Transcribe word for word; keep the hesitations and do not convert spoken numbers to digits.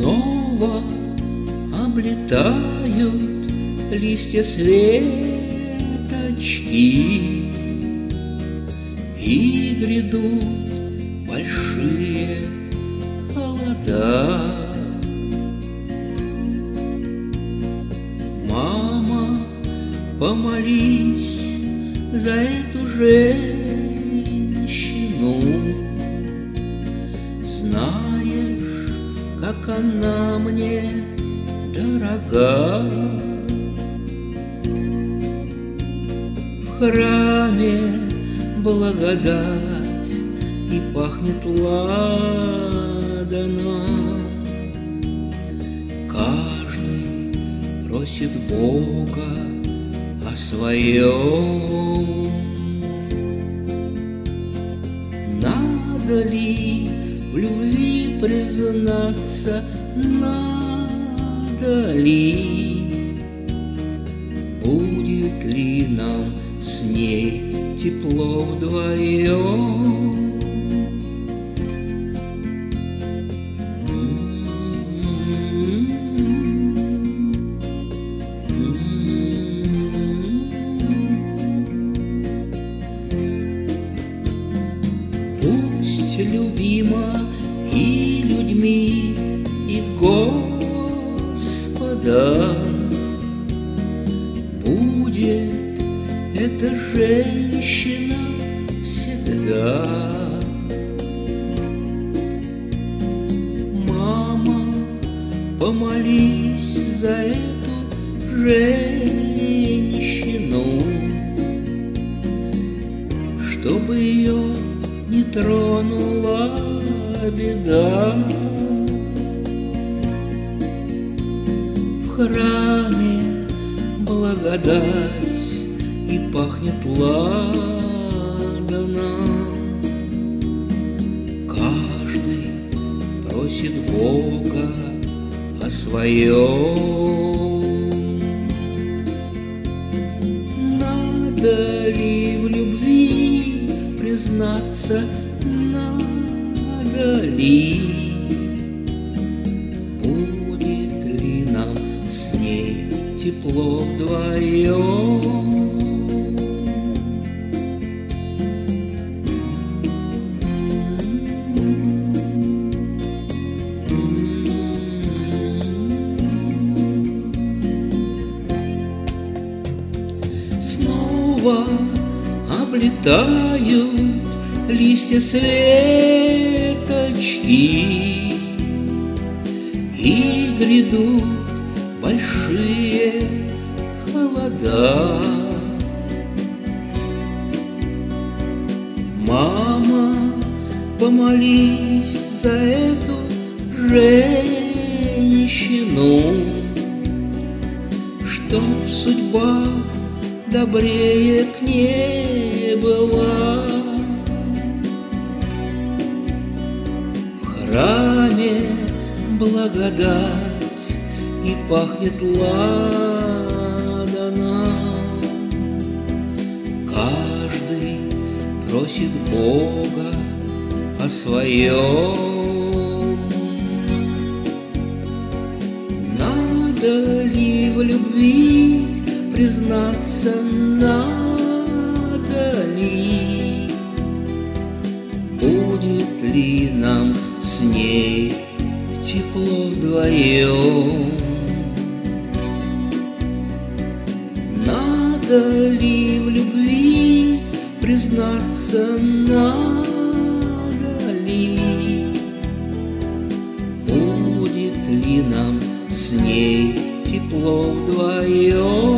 Снова облетают листья светочки, и грядут большие холода. Мама, помолись за эту женщину, знаешь, как она мне дорога. В храме благодать и пахнет ладана. Каждый просит Бога о своем. Надо ли в любви признаться, надо ли? Будет ли нам с ней тепло вдвоем? Пусть любима и людьми, и Господом будет эта женщина всегда. Мама, помолись за эту женщину, чтобы ее не тронула беда. В храме благодать и пахнет ладана. Каждый просит Бога о своем. Надо ли в любви признаться, надо ли? Будет ли нам с ней тепло вдвоем? Снова облетают листья светочки, и грядут большие холода. Мама, помолись за эту женщину, чтоб судьба добрее к ней была. В храме благодать и пахнет ладана. Каждый просит Бога о своем. Надо ли в любви признаться, надо ли? Будет ли нам с ней тепло вдвоем? Надо ли в любви признаться, надо ли? Будет ли нам с ней тепло вдвоем?